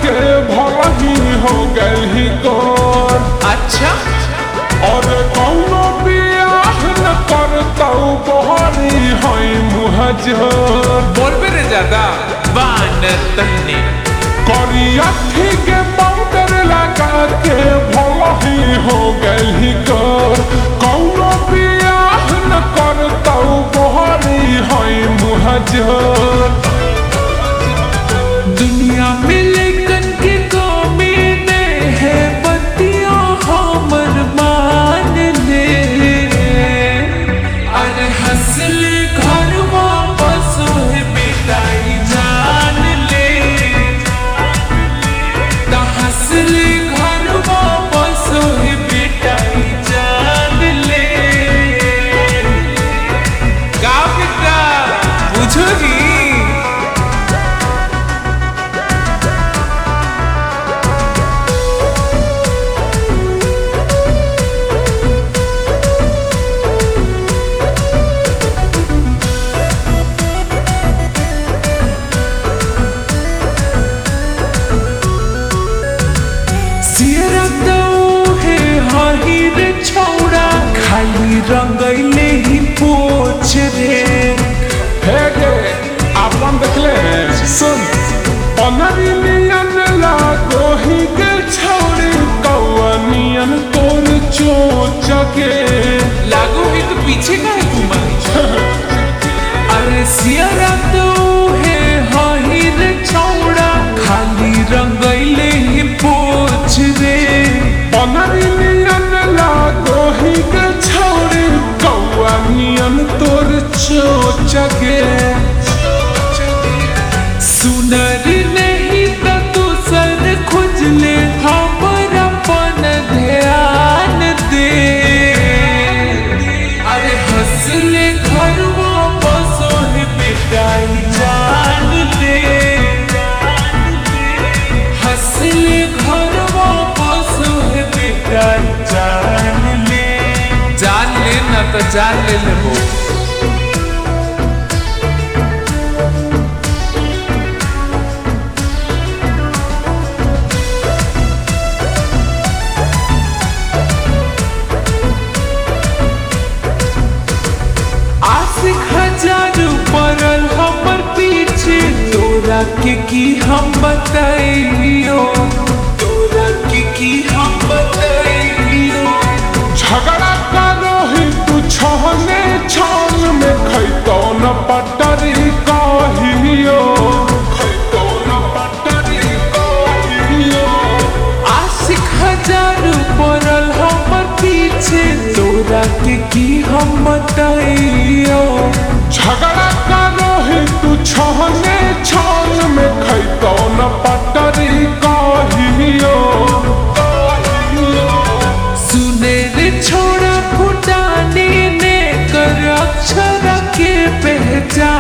के भला ही हो गई गोर। अच्छा और कौनो बियाह न करतौ बहरी है मुहजर। बोलबे रे ज्यादा बानर तन्ने करिया के पाउडर लगा के भला ही हो गई गोर। कौनो बियाह न करतौ बहरी है मुहजर। दुनिया में लेकिन के कमी ने है बतिया हमर मान ले। अरे हंसले घर वापस है बेटाई जान ले। ता हंसले घर वापस है बेटाई जान ले। का बेटा बुझोगी। खाली रंगैले ही पोछ रे। हे गे आपन देखले सुन पनरी नियन लागो ही के छौड़ी कौनियन तोर चोच के। लागो ही तो पीछे का है घुमाई। अरे सियारा तो है हाही रे छौड़ा खाली रंगैले ही पोछ रे। पनरी नियन लागो ही के छौड़ी कौनियन तोर चोच के। सुनर नहीं तो तू सर खुजले हमर अपन ध्यान दे। अरे हंसले घर वापस है बेटाई जान ले। हंसले घर वापस है बेटाई जान ले। जान ले ना तो जान ले वो। पड़ल हमर पीछे तोरा के की हम बताइयो। तोरा के की हम बताइयो। झगड़ा करो ही तू छहने छान में खैतो न पटरी कहियो। खैतो न पटरी कहियो। आशिक हजार पड़ल हमर पीछे तोरा के की हम बताइयो। झगड़ा करो ही तू छहने छान में खैतो न पटरी कहियो। सुने रे छोड़ा फुटाने ने कर अक्षर के पहचान